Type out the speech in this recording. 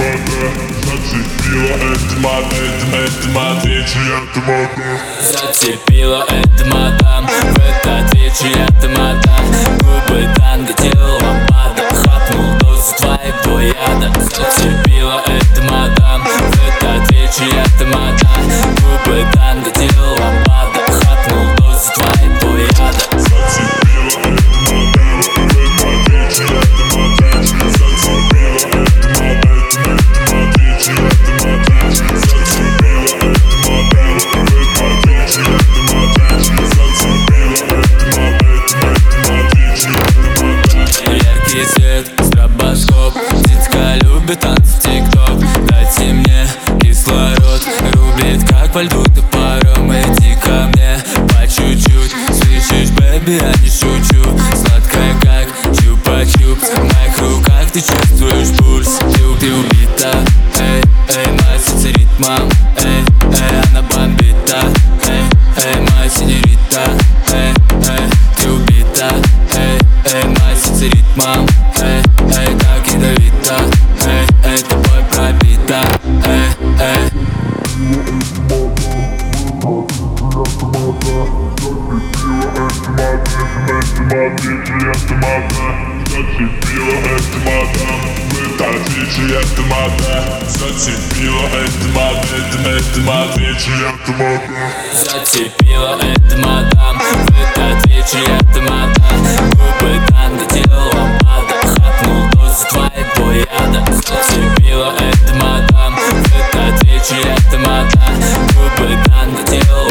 Зацепила эта мадам, в этот вечер я тамада. Губы танго, тело лампада, хапнул дозу твоего яда. Зацепила эта мадам, в этот вечер я тамада. Губы танго, тело лампада, хапнул дозу твоего яда. Яркий свет, стробоскоп, детка любит танцы тик-ток. Дайте мне кислород, рубит как во льду топором. Иди ко мне по чуть-чуть, слышишь, бэби, я не шучу. Сладкая как чупа-чупс, в моих руках ты чувствуешь пульс. Ты убита, эй, эй, моя сердце ритмом, эй, эй, она бомбита, эй, эй, моя синьорита, эй, эй, ты убита, эй, эй, моя сердце ритмом, эй, эй, как ядовита, эй, эй, тобой пробита, эй, эй. Зацепила эта мадам, в этот вечер я тамада. Губы танго, тело лампада, хапнул дозу твоего яда. Зацепила эта мадам, в этот вечер я тамада. Губы танго, тело